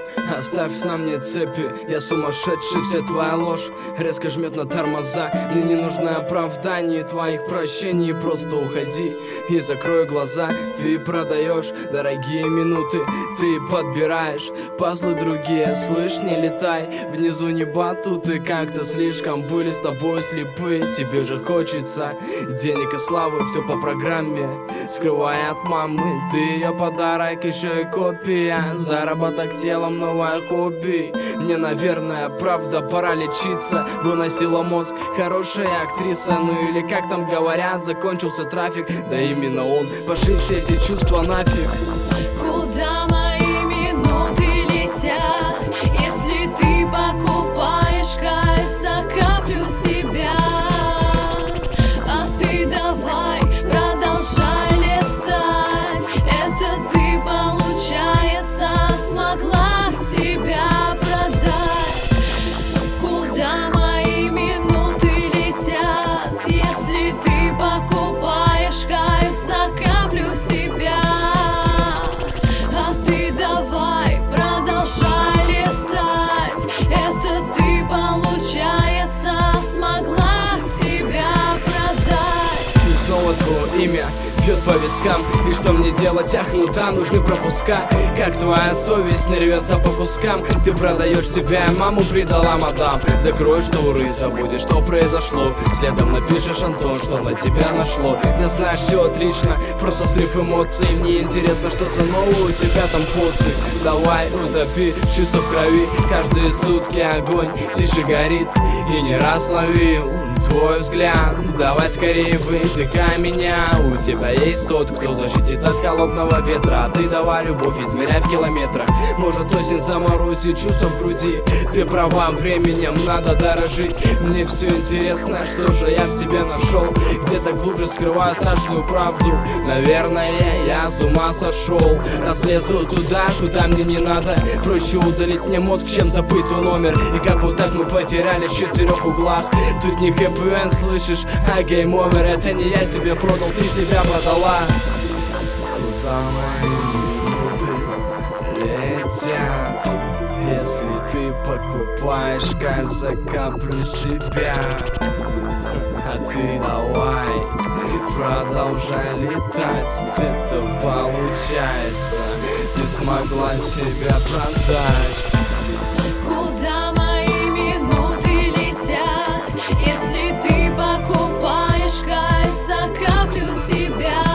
Оставь на мне цепи, я сумасшедший, вся твоя ложь резко жмет на тормоза. Мне не нужно оправданий твоих прощений, просто уходи и закрой глаза. Ты продаешь дорогие минуты, ты подбираешь пазлы другие. Слышь, не летай, внизу не батуты, как-то слишком были с тобой слепы. Тебе же хочется денег и славы, все по программе, скрывая от мамы. Ты ее подарок, еще и копия, заработок телом, новое хобби. Мне, наверное, правда пора лечиться. Выносила мозг хорошая актриса, ну или как там говорят, закончился трафик. Да именно он, пошли все эти чувства нафиг. Куда мои минуты летят, если ты покупаешь кайф за каплю себя? А ты давай продолжай летать. Это ты, получается, смогла себя продать. Куда мои минуты летят, если ты покупаешь кайф за каплю себя? А ты давай продолжай летать. Это ты, получается, смогла себя продать. И снова твое имя бьет по вискам. И что мне делать? Ахнута, нужны пропуска. Как твоя совесть не рвется по кускам. Ты продаешь себя, маму предала мадам. Закроешь туры и забудешь, что произошло. Следом напишешь, Антон, что на тебя нашло. Не знаешь, все отлично, просто срыв эмоций. Мне интересно, что за новое у тебя там поцик. Давай утопи чувство в крови. Каждые сутки огонь тише горит. И не раз ловил твой взгляд. Давай скорее выдыхай меня. У тебя есть тот, кто защитит от холодного ветра. А ты давай любовь измеряй в километрах. Может осень заморозит чувства в груди. Ты права, временем надо дорожить. Мне все интересно, что же я в тебе нашел. Где-то глубже скрываю страшную правду. Наверное, я с ума сошел. Раз лезу туда, куда мне не надо. Проще удалить мне мозг, чем забыть твой номер. И как вот так мы потерялись в 4 углах. Тут не хэппи-энд, слышишь, а гейм-овер. Это не я себе продал, ты себя продала. Куда мои минуты летят, если ты покупаешь кайф за каплю себя? А ты давай продолжай летать. Где-то получается, ты смогла себя продать. Куда мои минуты летят, если ты покупаешь кайф за каплю себя?